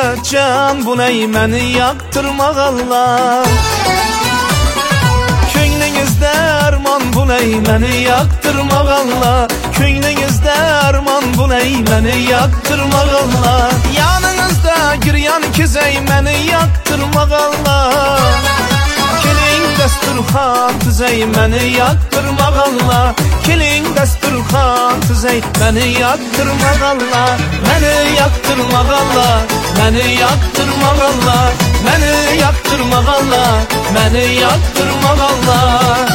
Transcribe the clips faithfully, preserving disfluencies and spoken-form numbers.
can bu ney məni yaktırmaq Allah. Könlünüzdə arman bu ney məni yaktırmaq Allah. Könlünüzdə arman bu ney məni yaktırmaq Allah. Yanınızda giryan kizey məni yaktırmaq Allah. Kelin dəsturxan tüzey məni yaktırmaq Allah. Kelin dəsturxan tüzey məni yaktırmaq Allah. Məni yaktırmaq Allah. Məni yaktırmaq Allah. Məni yaktırmaq Allah. Məni yaktırmaq Allah.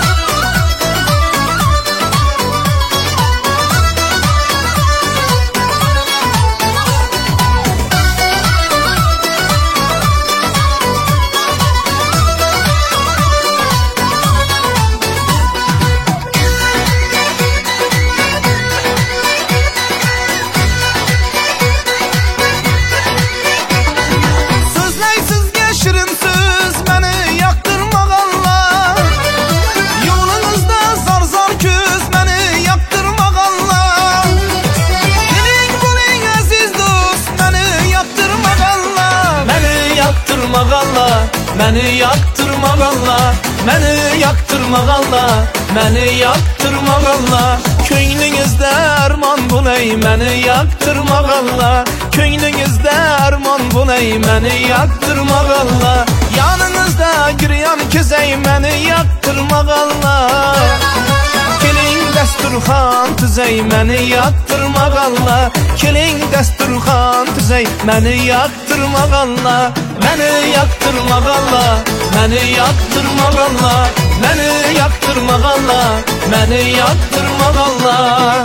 Məni yaktırmaq Allah, məni yaktırmaq Allah, məni yaktırmaq Allah. Könlünüzdə arman bu ney məni yaktırmaq Allah. Könlünüzdə arman bu ney məni yaktırmaq Allah. Yanınızda giryan kizey məni yaktırmaq Allah. Kelin dəsturxan tüzey məni yaktırmaq Allah. Kelin dəsturxan tüzey məni yaktırmaq Allah. Məni yaktırmaq Allah. Məni yaktırmaq Allah. Məni yaktırmaq Allah. Məni yaktırmaq Allah.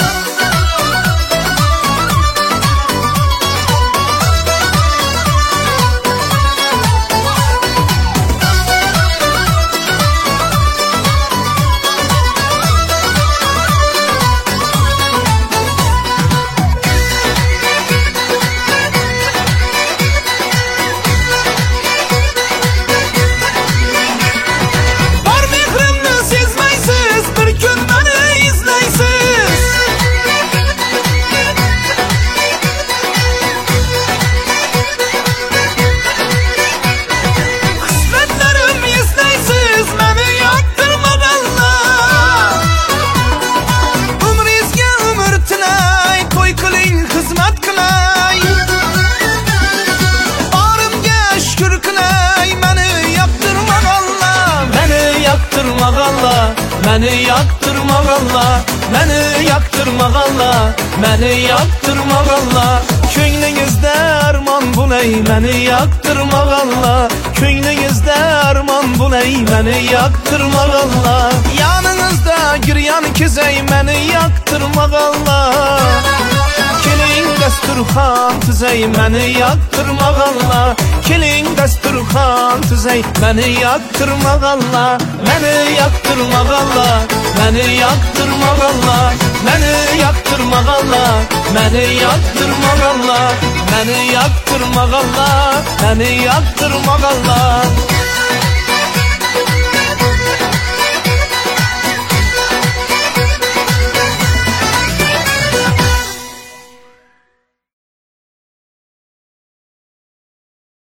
Məni yaktırmaq Allah, məni yaktırmaq Allah, məni yaktırmaq Allah. Könlünüzdə arman bu ney məni yaktırmaq Allah. Könlünüzdə arman bu ney məni yaktırmaq Allah. Yanınızda giryan kizey məni yaktırmaq Allah. Kelin dəsturxan tüzey məni yaktırmaq Allah. Kelin dəsturxan tüzey məni yaktırmaq Allah. Məni yaktırmaq Allah. Məni yaktırmaq Allah. Məni yaktırmaq Allah. Məni yaktırmaq Allah. Məni yaktırmaq Allah. Məni yaktırmaq Allah.